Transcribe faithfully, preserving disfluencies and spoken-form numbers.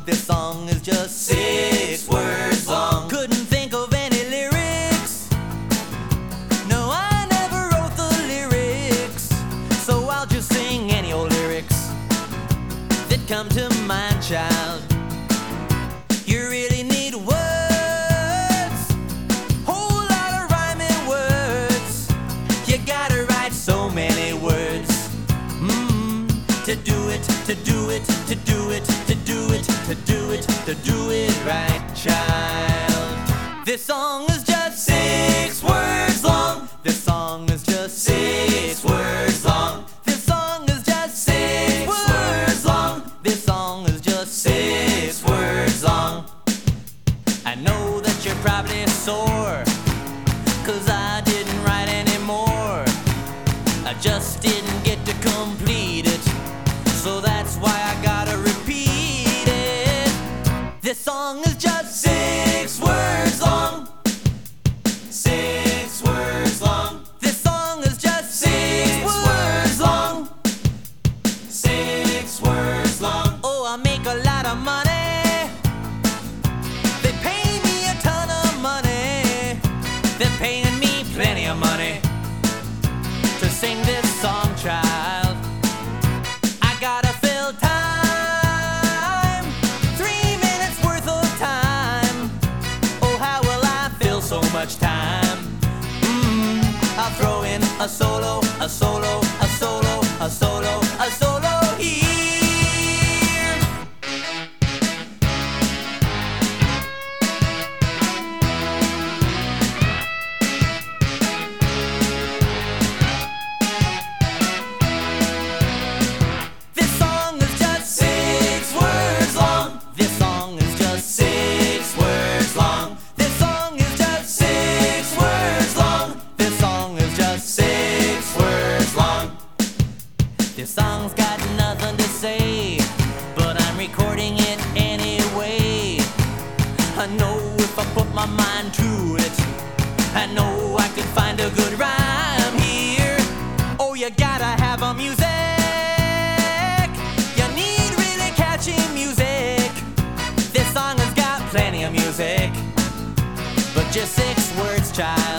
This song is just six words long. Couldn't think of any lyrics. No, I never wrote the lyrics. So I'll just sing any old lyrics that come to mind, child. You really need words, whole lot of rhyming words. You gotta write so many words mm, to do it, to do it, to do it, to do it, to do it, to do it right, child. This song is just six words long. This song is just six words long. This song is just six words long. This song is just six words long. I know that you're probably sore, 'cause I didn't write any more. I just didn't get to complete it, so that's why I gotta repeat it. This song is just six words long. Six words long. This song is just six words long. Six words long. Oh, I make a lot of money. They pay me a ton of money. They're paying me plenty of money to sing this song, child. I gotta fill time, three minutes worth of time. Oh, how will I fill so much time? Mm, I'll throw in a solo, a solo, a solo, a solo, a solo here. This song is just six words long. This song is just six words long. This song is just six words long. This song is just six words long. This song's got nothing to say, but I'm recording it anyway. I know if I put my mind to it, I know I could find a good rhyme here. Oh, you gotta have a music. You need really catchy music. This song has got plenty of music, but just six words, child.